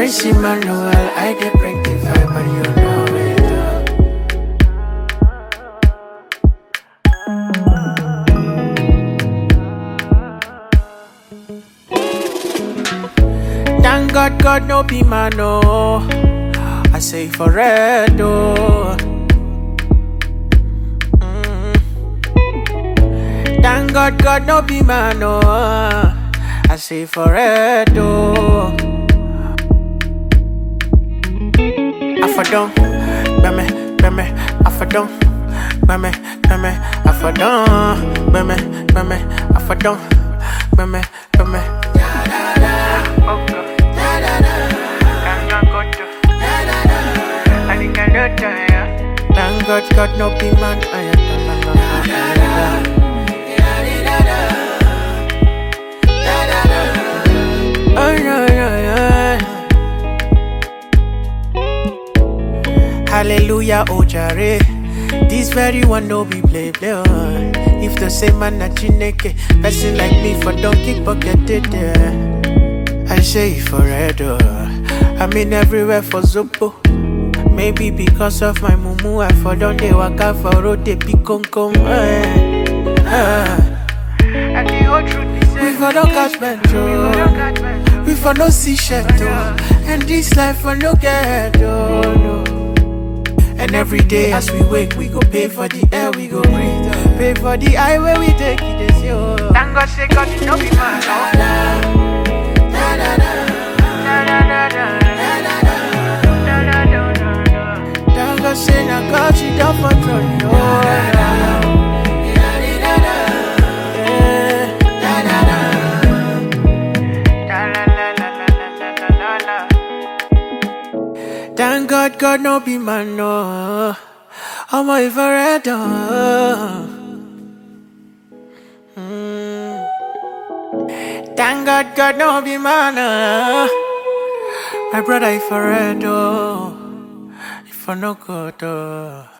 Miss Emmanuel, I get break the vibe, but you know it. Thank God, God no be man, no. I say for red, oh. Thank God, God no be man, no. I say for red, oh. I for don't, beme, I for don't, beme, I for don't, beme, I for don't, beme. Thank God, God no be man. Hallelujah, oh jare. This very one no be play. If the same man na chineke, person like me for don't kick bucket it there. I say it for red, I'm in everywhere for Zopo. Maybe because of my mumu, I for don't they waka for road they be come. And the whole truth is we for don't catch metro, we for no see shadow, and this life for no get no. And every day as we wake, we go pay for the air we go breathe, pay for the highway we take it is yo. Thank God say God it no be man. Thank God say na God she don't control you. Thank God, God no be man, no. I'm a forever. Thank God, God no be man, no. My brother, if forever, if I no good.